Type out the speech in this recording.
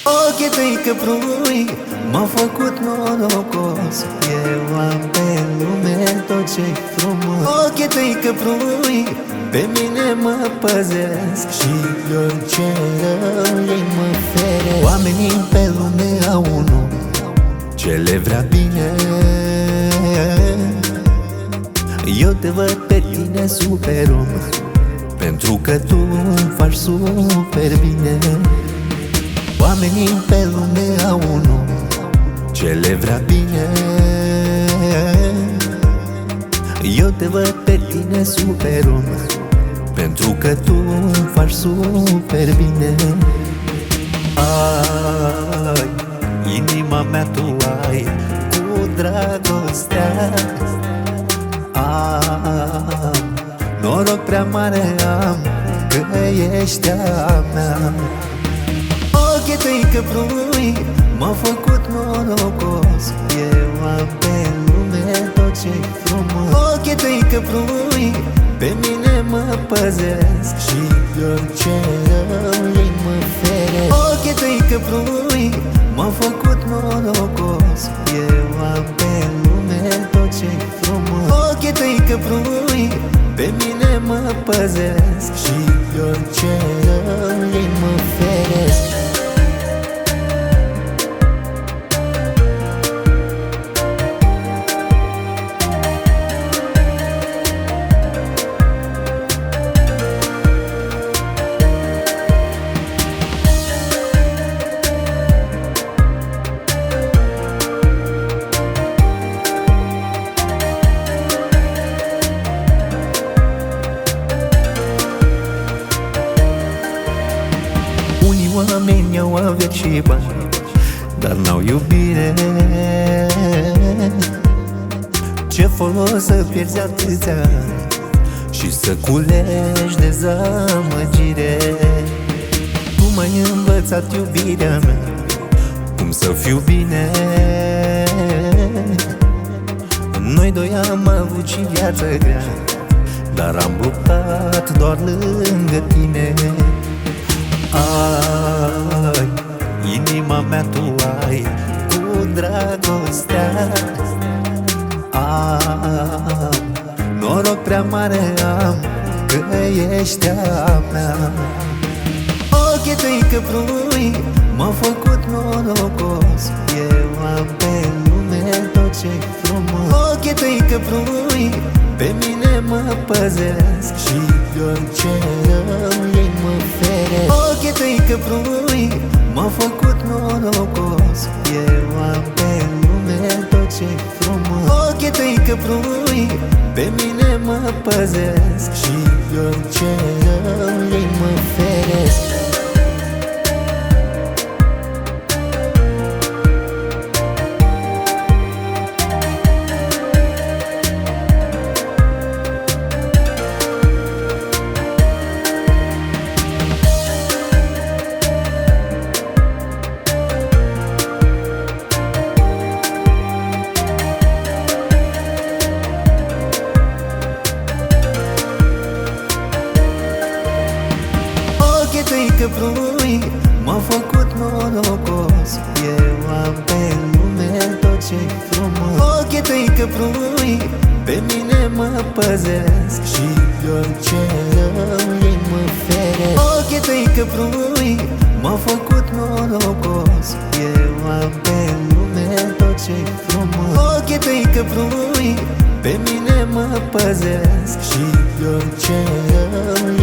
Ochii tăi că prui m-au făcut norocos. Eu am pe lume tot ce-i frumos. Ochii tăi că prui pe mine mă păzesc și de orice rău ei mă feresc. Oamenii pe lume au unul ce le vrea bine. Eu te văd pe tine super om, pentru că tu îmi faci super bine. Oamenii pe lume au unul ce le vrea bine. Eu te văd pe tine super om, pentru că tu îmi faci super bine. Ai, inima mea tu ai cu dragostea. Noroc prea mare am că ești a mea. Ochii tăi că prui m-au făcut norocos. Eu am pe lume tot ce-i frumos. Ochii tăi că prui pe mine mă păzesc și de orice rău ei mă feresc. Ochii tăi că prui m-au făcut norocos. Eu am pe lume tot ce-i frumos. Ochii tăi că prui pe mine mă păzesc și de orice rău ei mă feresc. Oamenii au averi și bani, dar n-au iubire. Ce folos să pierzi atâția ani și să culegi dezamăgire? Tu m-ai învățat, iubirea mea, cum să fiu bine. Noi doi am avut și viață grea, dar am luptat doar lângă tine. Ai, inima mea tu ai cu dragostea. Noroc prea mare am că ești a mea. Ochii tăi că prui m-au făcut norocos. Eu am pe lume tot ce-i frumos. Ochii tăi că prui pe mine mă păzesc și de orice rău ei mă feresc. Ochii tăi că prui m-au făcut norocos. Eu am pe lume tot ce-i frumos. Ochii tăi că prui pe mine mă păzesc și de orice rău ei mă feresc. Ochii tăi că prui m-au făcut norocos. Eu am pe lume tot ce-i frumos. Ochii tăi că prui pe mine mă păzesc și de orice rău ei mă feresc. Ochii tăi că prui m-au făcut norocos. Eu am pe lume tot ce-i frumos. Ochii tăi că prui pe mine mă păzesc și de orice rău